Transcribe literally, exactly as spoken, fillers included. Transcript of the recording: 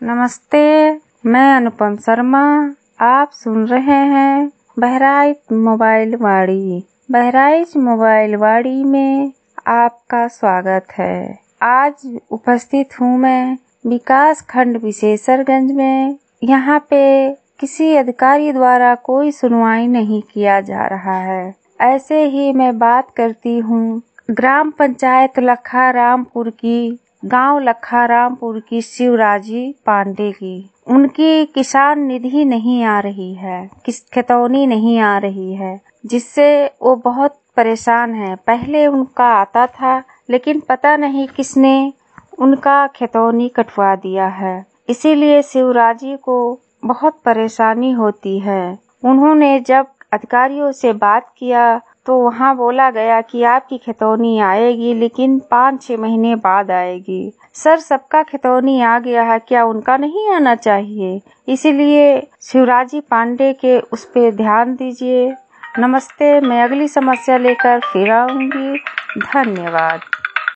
नमस्ते, मैं अनुपम शर्मा। आप सुन रहे हैं बहराइच मोबाइल वाड़ी। बहराइच मोबाइल वाड़ी में आपका स्वागत है। आज उपस्थित हूँ मैं विकास खंड विशेषरगंज में। यहाँ पे किसी अधिकारी द्वारा कोई सुनवाई नहीं किया जा रहा है। ऐसे ही मैं बात करती हूँ ग्राम पंचायत लखारामपुर की, गांव लखारामपुर की शिवराजी पांडे की। उनकी किसान निधि नहीं आ रही है, किस खतौनी नहीं आ रही है, जिससे वो बहुत परेशान है। पहले उनका आता था, लेकिन पता नहीं किसने उनका खतौनी कटवा दिया है। इसीलिए शिवराजी को बहुत परेशानी होती है। उन्होंने जब अधिकारियों से बात किया तो वहाँ बोला गया कि आपकी खतौनी आएगी, लेकिन पाँच छह महीने बाद आएगी। सर, सबका खतौनी आ गया है, क्या उनका नहीं आना चाहिए? इसीलिए शिवराजी पांडे के उस पे ध्यान दीजिए। नमस्ते, मैं अगली समस्या लेकर फिर आऊंगी। धन्यवाद।